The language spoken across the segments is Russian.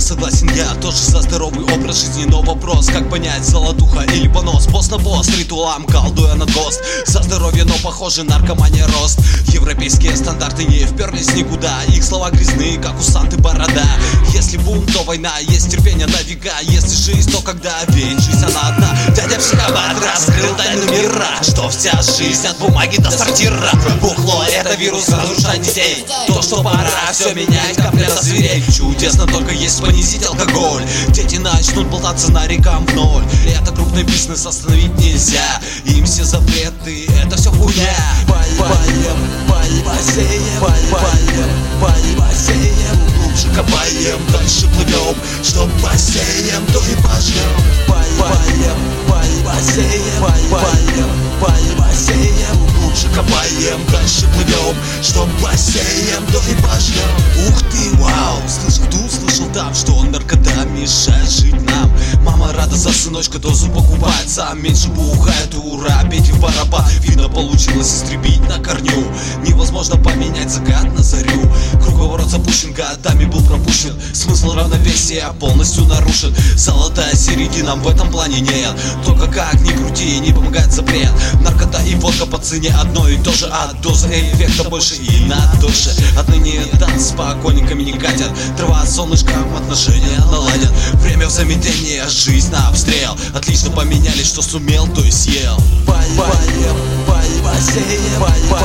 согласен я тоже за здоровый образ жизни. Но вопрос, как понять, золотуха или понос. Пост на пост, ритуалам колдуя на ГОСТ. За здоровье, но похоже, наркомания рост. Европейские стандарты не вперлись никуда. Их слова грязные, как у Санты борода. Если бунт, то война, есть терпение на века. Если жизнь, то когда ведь жизнь она одна. Дядя психопат раскрыл тайну мира, что вся жизнь от бумаги до сортира. Бухло — это вирус, разрушает детей. То, что пора все менять, капля до зверей. Чудесно только есть понизить алкоголь. Дети начнут болтаться на рекам в ноль. Это крупный бизнес, остановить нельзя. Им все запреты, это все хуйня. Поем, посеем, посеем, глубже копаем, дальше плывем. Что посеем, то и пожнем. Поем, посеем, посеем, глубже копаем, дальше плывем. Что посеем, то и пожнем. Ух ты, вау, слышал тут, слышал там, что наркота мешает жить нам. Мама рада за сыночка, дозу покупает сам. Меньше бухает, ура, петь в барабан. Видно, получилось истребить на корню. Невозможно поменять закат на зарю. Круговорот запущен, годами был пропущен. Смысл равновесия полностью нарушен. Золотая середина в этом плане нет. Только как ни крути, не помогает запрет. Наркота и водка по цене одно и то же. А доза эффекта больше и надольше. Отныне танц спокойненькими не катят. Трава с солнышком отношения наладят. Время в замедление, жизнь на обстрел. Отлично поменялись, что сумел, то и съел. Поем, посеем,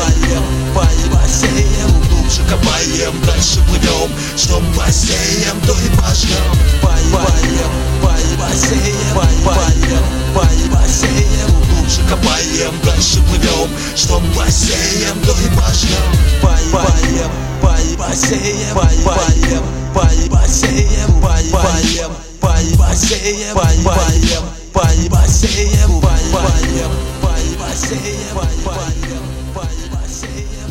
посеем, глубже копаем, дальше плывем. Что посеем, то и пожнем. Поем, посеем, посеем, глубже копаем, дальше плывем. Что посеем, то и пожнем. Поем, посеем, посеем, посеем, посеем, посеем, посеем.